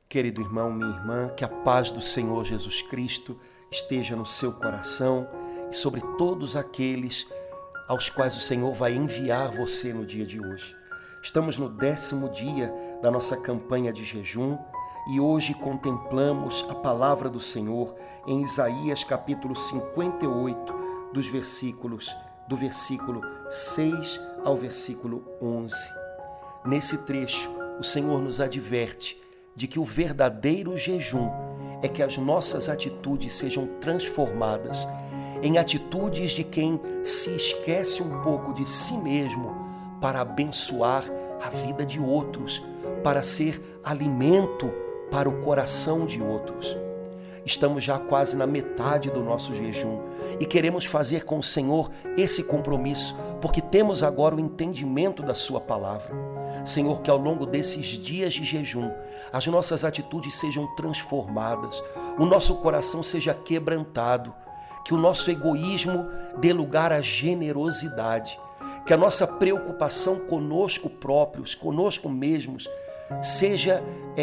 Querido irmão, minha irmã, que a paz do Senhor Jesus Cristo esteja no seu coração e sobre todos aqueles aos quais o Senhor vai enviar você no dia de hoje. Estamos no 10º dia da nossa campanha de jejum e hoje contemplamos a palavra do Senhor em Isaías capítulo 58, do versículo 6 ao versículo 11. Nesse trecho, o Senhor nos adverte de que o verdadeiro jejum é que as nossas atitudes sejam transformadas em atitudes de quem se esquece um pouco de si mesmo para abençoar a vida de outros, para ser alimento para o coração de outros. Estamos já quase na metade do nosso jejum e queremos fazer com o Senhor esse compromisso, porque temos agora o entendimento da sua palavra. Senhor, que ao longo desses dias de jejum, as nossas atitudes sejam transformadas, o nosso coração seja quebrantado, que o nosso egoísmo dê lugar à generosidade, que a nossa preocupação conosco próprios, conosco mesmos, seja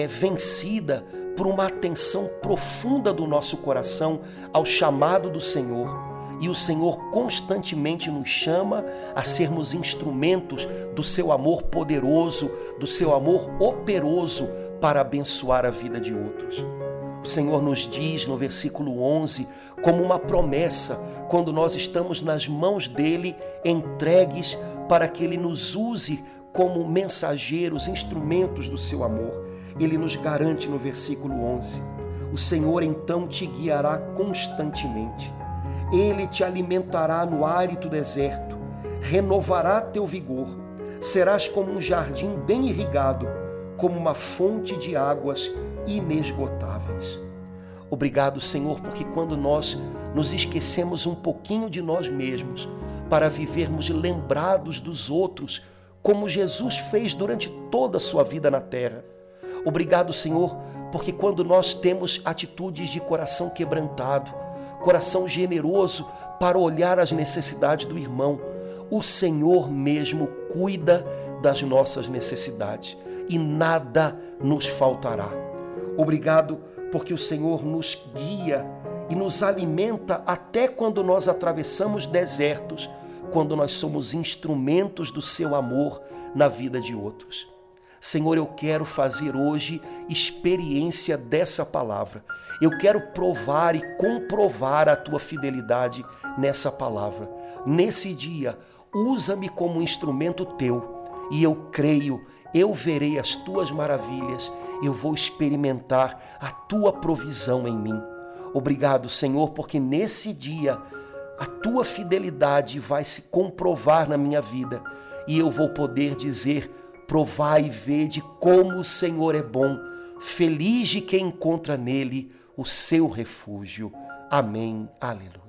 vencida por uma atenção profunda do nosso coração ao chamado do Senhor. E o Senhor constantemente nos chama a sermos instrumentos do seu amor poderoso, do seu amor operoso para abençoar a vida de outros. O Senhor nos diz no versículo 11, como uma promessa, quando nós estamos nas mãos dele, entregues para que ele nos use como mensageiros, instrumentos do seu amor. Ele nos garante no versículo 11, o Senhor então te guiará constantemente. Ele te alimentará no árido deserto, renovará teu vigor, serás como um jardim bem irrigado, como uma fonte de águas inesgotáveis. Obrigado, Senhor, porque quando nós nos esquecemos um pouquinho de nós mesmos para vivermos lembrados dos outros, como Jesus fez durante toda a sua vida na terra. Obrigado, Senhor, porque quando nós temos atitudes de coração quebrantado, coração generoso para olhar as necessidades do irmão, o Senhor mesmo cuida das nossas necessidades e nada nos faltará. Obrigado porque o Senhor nos guia e nos alimenta até quando nós atravessamos desertos, quando nós somos instrumentos do seu amor na vida de outros. Senhor, eu quero fazer hoje experiência dessa palavra. Eu quero provar e comprovar a tua fidelidade nessa palavra. Nesse dia, usa-me como instrumento teu e eu creio, eu verei as tuas maravilhas, eu vou experimentar a tua provisão em mim. Obrigado, Senhor, porque nesse dia a tua fidelidade vai se comprovar na minha vida e eu vou poder dizer: provai e vede como o Senhor é bom, feliz de quem encontra nele o seu refúgio. Amém. Aleluia.